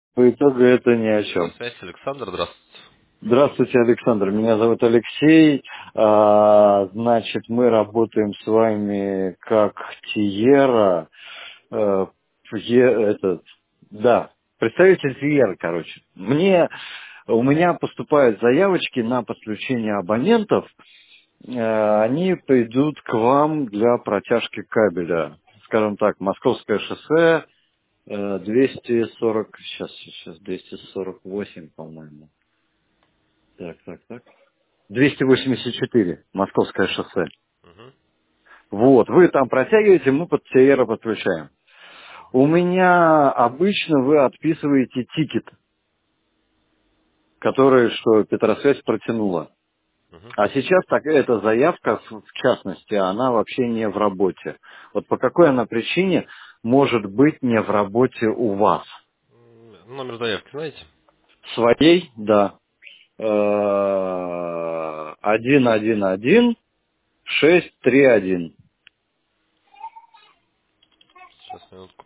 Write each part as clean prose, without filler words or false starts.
По итогу это ни о чем. Связь, Александр, здравствуйте. Здравствуйте, Александр. Меня зовут Алексей. Значит, мы работаем с вами как Тиера. э, да, представитель Тиера, короче. У меня поступают заявочки на подключение абонентов. Они придут к вам для протяжки кабеля. Скажем так, Московское шоссе, 240, сейчас 248, по-моему. Так. 284, Московское шоссе. Мгм. Вот, вы там протягиваете, мы под Сиера подключаем. У меня обычно вы отписываете тикет, который, что Петросвязь протянула. Мгм. А сейчас так, эта заявка, в частности, она вообще не в работе. Вот по какой она причине может быть не в работе у вас? Номер заявки знаете? Своей, да. 111631. Сейчас, минутку.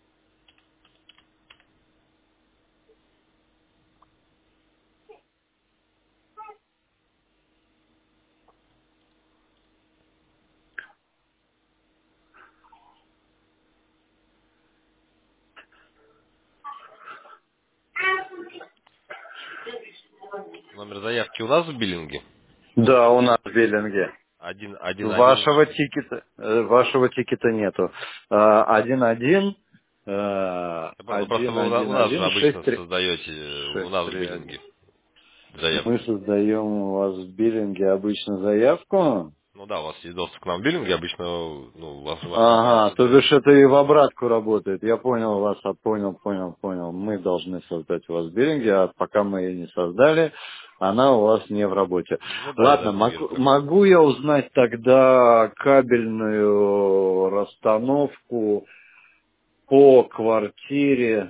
Номер заявки у нас в биллинге. Да, у нас в Беллинге. Один. Вашего тикета нету. 11 Я понял, ну просто один вы один у нас же один шесть обычно три создаете у шесть нас в три один. биллинге Мы заявку. создаем у вас в Биллинге обычно заявку. Ну да, у вас есть доступ к нам в биллинге, обычно, ну, ваши абоненты Ага, то создают. бишь это и в обратку работает. Я понял вас, понял. Мы должны создать у вас в Биллинге, а пока мы ее не создали, она у вас не в работе. Ну да, я Ладно, даже не вижу как. могу я узнать тогда кабельную расстановку по квартире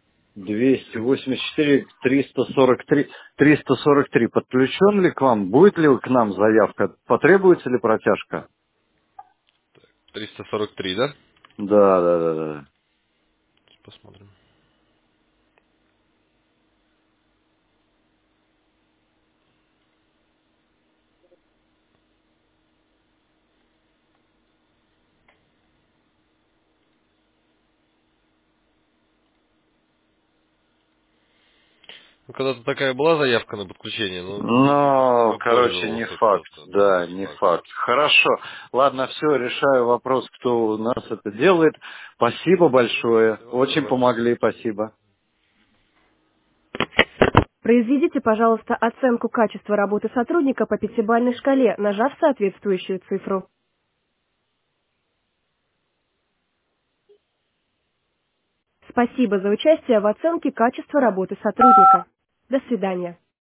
284 343. Подключен ли к вам? Будет ли к нам заявка? Потребуется ли протяжка? 343, да? Да. Посмотрим. Ну, когда-то такая была заявка на подключение, но Ну, не короче, не пользовался факт, кто-то, да, да, не не факт. факт. Хорошо. Ладно, все, решаю вопрос, кто у нас это делает. Спасибо большое. Всего Очень доброго. помогли, спасибо. Произведите, пожалуйста, оценку качества работы сотрудника по пятибалльной шкале, нажав соответствующую цифру. Спасибо за участие в оценке качества работы сотрудника. До свидания.